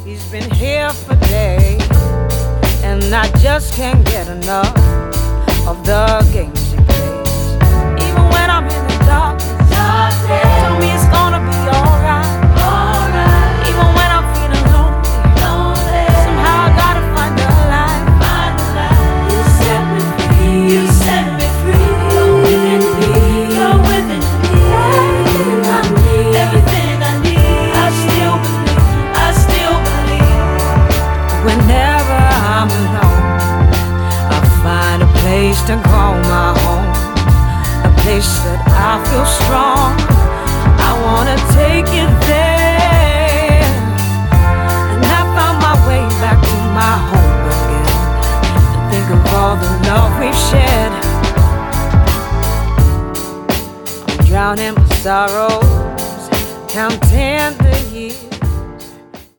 He's been here for days, and I just can't get enough of the games he plays. Even when I'm in the darkness, tell me it's gonna be alright. Even when I'm feeling lonely, somehow I gotta find the light. You set me free, you set me free. You're within me, you're within me. Everything I need, I still believe. Whenever I'm alone, I find a place to call my home, a place that I feel strong. I wanna take you there, and I found my way back to my home again. And think of all the love we've shared. I'm drowning my sorrow